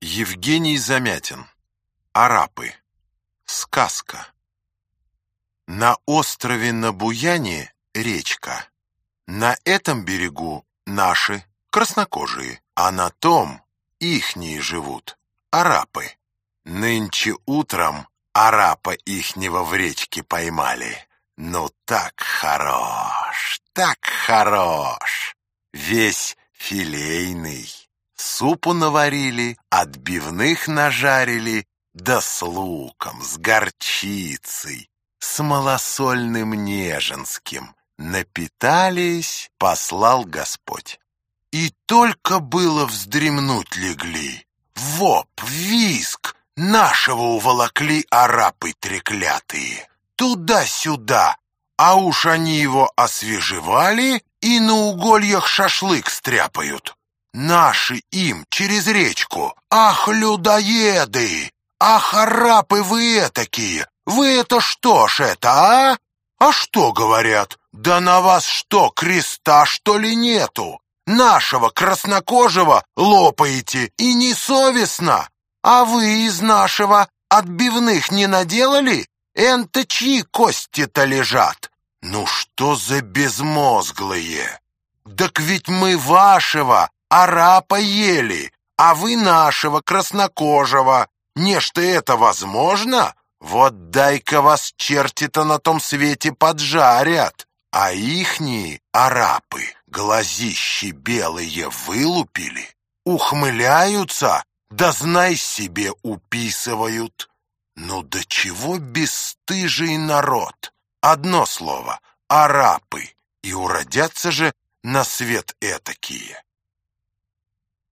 Евгений Замятин. Арапы. Сказка. На острове на Буяне речка. На этом берегу наши, краснокожие, а на том ихние живут, арапы. Нынче утром арапа ихнего в речке поймали. Ну так хорош, так хорош, весь филейный. Супу наварили, отбивных нажарили, да с луком, с горчицей, с малосольным неженским. Напитались, послал Господь. И только было вздремнуть легли. Воп, визг, нашего уволокли арапы треклятые. Туда-сюда, а уж они его освежевали и на угольях шашлык стряпают. Наши им через речку. Ах, людоеды! Ах, арапы вы этакие! Вы это что ж это, а? А что говорят? Да на вас что, креста, что ли, нету? Нашего краснокожего лопаете и несовестно. А вы из нашего отбивных не наделали? Энто чьи кости-то лежат? Ну что за безмозглые? Так ведь мы вашего арапа ели, а вы нашего краснокожего. Нечто это возможно? Вот дай-ка вас черти-то на том свете поджарят. А ихние арапы глазищи белые вылупили, ухмыляются, да знай себе уписывают. Ну до чего бесстыжий народ? Одно слово — арапы, и уродятся же на свет этакие.